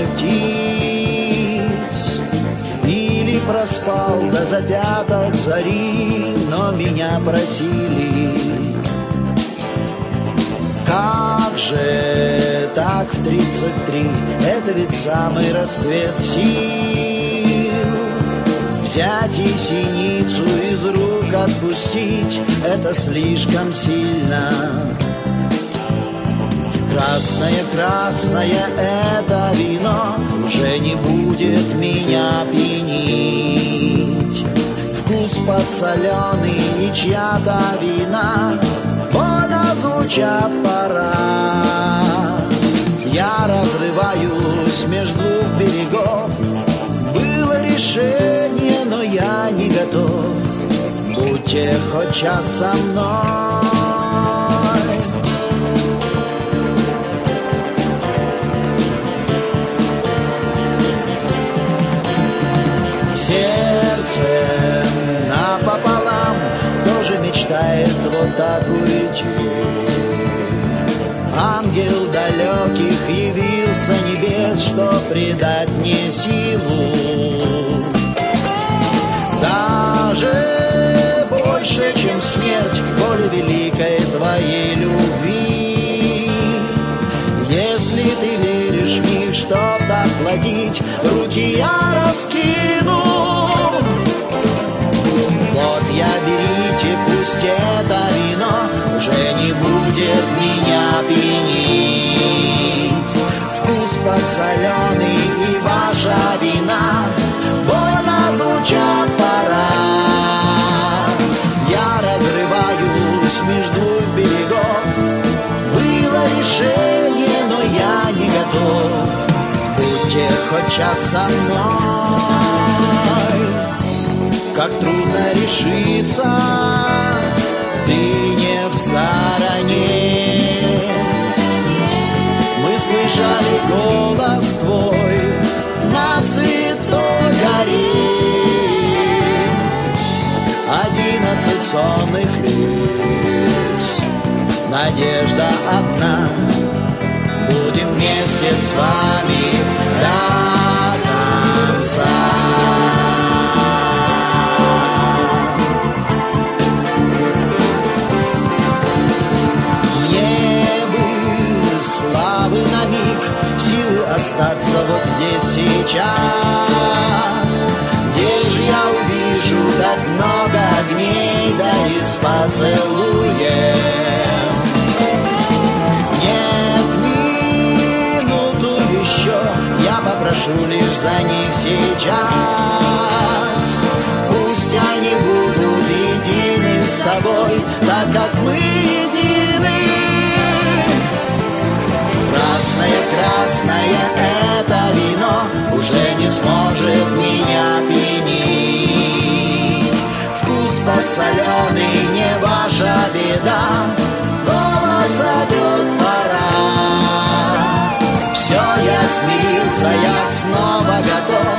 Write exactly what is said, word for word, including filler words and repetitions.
черных птиц, или проспал до запяток зари, но меня просили. Как же так в тридцать три? Это ведь самый расцвет сил. Взять и синицу из рук отпустить — это слишком сильно. Красное, красное это вино уже не будет меня пьянить. Вкус подсоленый и чья-то вина, больно звучат пора. Я разрываюсь между двух берегов. Было решение, но я не готов. Будьте хоть час со мной. Сердце напополам тоже мечтает вот так уйти. Ангел далеких явился небес, что придать мне силу. Даже больше, чем смерть, более великой твоей любви. Если ты веришь в них, чтоб охладить, руки я раскину. Вот я, берите, пусть это вино уже не будет меня пьянить. Вкус подсоленый и ваша вина, больно звучат пора. Я разрываюсь между двух берегов. Было решение, но я не готов. Будьте хоть час со мной. Как трудно решиться, ты не в стороне. Мы слышали голос твой на святой горе. Одиннадцать сонных лиц, надежда одна. Будем вместе с вами до конца. Остаться вот здесь сейчас. Где же я увижу так много огней, да и с поцелуем? Нет, минуту еще, я попрошу лишь за них сейчас. Пусть они будут едины с тобой, так как мы едины. Красное, красное это вино уже не сможет меня пьянить. Вкус подсоленый не ваша беда, голос зовет пора. Все, я смирился, я снова готов.